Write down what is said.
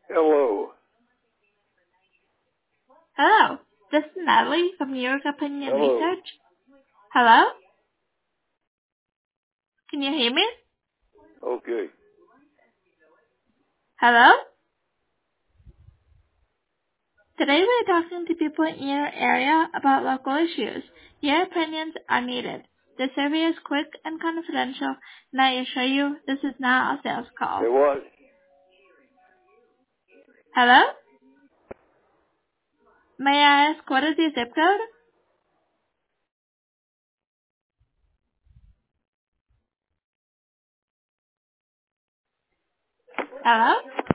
Hello. Hello, this is Natalie from New York Opinion Hello. Research. Hello? Can you hear me? Okay. Hello? Today we're talking to people in your area about local issues. Your opinions are needed. The survey is quick and confidential, and I assure you this is not a sales call. It was. Hello? May I ask what is your zip code? Hello?